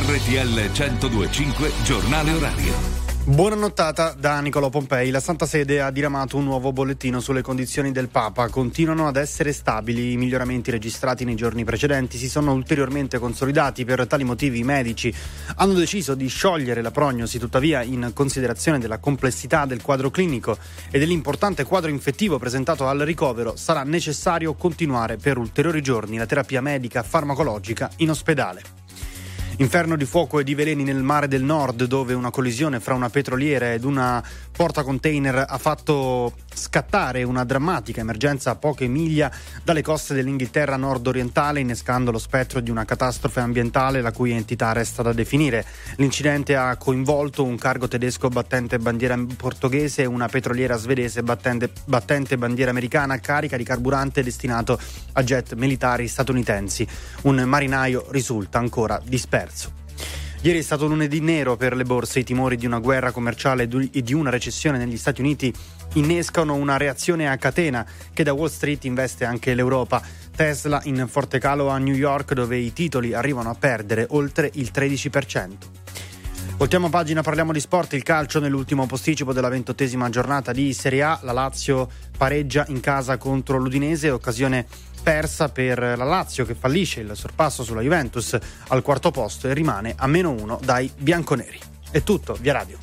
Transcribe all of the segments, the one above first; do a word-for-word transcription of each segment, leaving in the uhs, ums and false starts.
R T L centodue e cinque Giornale Orario. Buona nottata da Nicolò Pompei. La Santa Sede ha diramato un nuovo bollettino sulle condizioni del Papa. Continuano ad essere stabili. I miglioramenti registrati nei giorni precedenti si sono ulteriormente consolidati. Per tali motivi i medici hanno deciso di sciogliere la prognosi. Tuttavia, in considerazione della complessità del quadro clinico e dell'importante quadro infettivo presentato al ricovero, sarà necessario continuare per ulteriori giorni la terapia medica farmacologica in ospedale. Inferno di fuoco e di veleni nel mare del nord, dove una collisione fra una petroliera ed una portacontainer ha fatto scattare una drammatica emergenza a poche miglia dalle coste dell'Inghilterra nord-orientale, innescando lo spettro di una catastrofe ambientale la cui entità resta da definire. L'incidente ha coinvolto un cargo tedesco battente bandiera portoghese e una petroliera svedese battente, battente bandiera americana carica di carburante destinato a jet militari statunitensi. Un marinaio risulta ancora disperso. Ieri è stato lunedì nero per le borse. I timori di una guerra commerciale e di una recessione negli Stati Uniti innescano una reazione a catena che da Wall Street investe anche l'Europa. Tesla in forte calo a New York, dove i titoli arrivano a perdere oltre il tredici per cento. Voltiamo pagina, parliamo di sport. Il calcio nell'ultimo posticipo della ventottesima giornata di Serie A. La Lazio pareggia in casa contro l'Udinese, occasione persa per la Lazio, che fallisce il sorpasso sulla Juventus al quarto posto e rimane a meno uno dai bianconeri. È tutto, via radio.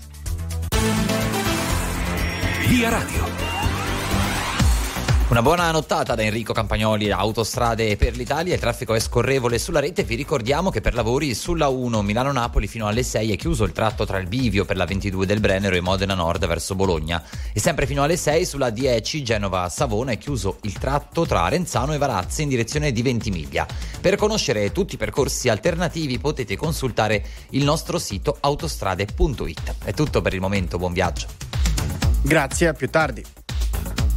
Via radio. Una buona nottata da Enrico Campagnoli. Autostrade per l'Italia, il traffico è scorrevole sulla rete. Vi ricordiamo che per lavori sulla uno Milano-Napoli fino alle sei è chiuso il tratto tra il bivio per la ventidue del Brennero e Modena Nord verso Bologna, e sempre fino alle sei sulla dieci Genova-Savona è chiuso il tratto tra Arenzano e Varazze in direzione di Ventimiglia. Per conoscere tutti i percorsi alternativi potete consultare il nostro sito autostrade punto it. È tutto per il momento, buon viaggio. Grazie, a più tardi.